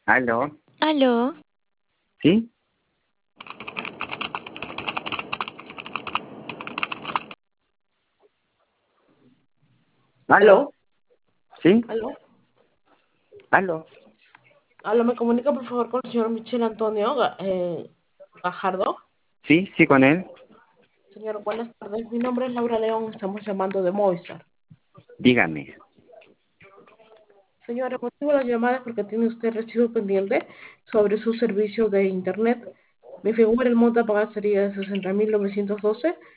¿Aló? Aló, ¿Sí? ¿Aló? Aló, ¿Sí? aló, ¿Aló? aló, me comunica por favor con el señor Michel Antonio Gajardo. ¿Sí? ¿Sí con él? Señor, buenas tardes. Mi nombre es Laura León, estamos llamando de Movistar. Dígame. Señor, el motivo de la llamada es porque tiene usted recibo pendiente sobre su servicio de internet. Me figura el monto a pagar sería de 60.912.